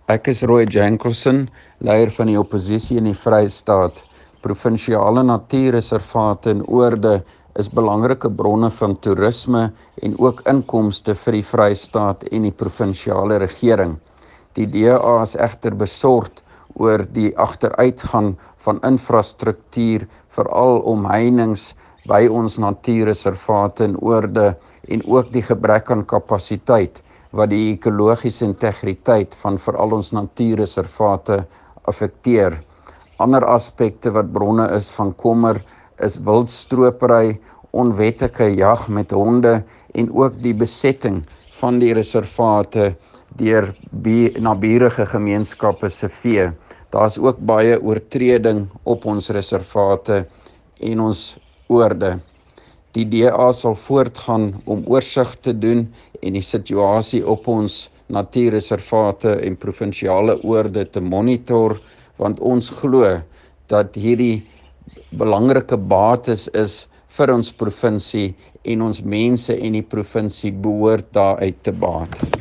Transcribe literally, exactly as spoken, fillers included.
Ek is Roy Jankelson, leier van die oppositie in die Vrystaat. Provinsiale natuurreservate en oorde is belangrike bronne van toerisme en ook inkomste vir die Vrystaat en die provinsiale regering. Die D A is egter besorgd oor die agteruitgang van infrastruktuur, veral omheinings by ons natuurreservate en oorde en ook die gebrek aan kapasiteit wat die ekologiese integriteit van veral ons natuurreservate affekteer. Ander aspekte wat bronne is van kommer is wildstropery, onwettige jag met honde en ook die besetting van die reservate deur naburige gemeenskappe se vee. Daar is ook baie oortreding op ons reservate en ons oorde. Die D A sal voortgaan om oorsig te doen en die situasie op ons natuurreservate en provinsiale oorde te monitor, want ons glo dat hierdie belangrike bates is vir ons provinsie en ons mense en die provinsie behoort daaruit te baat.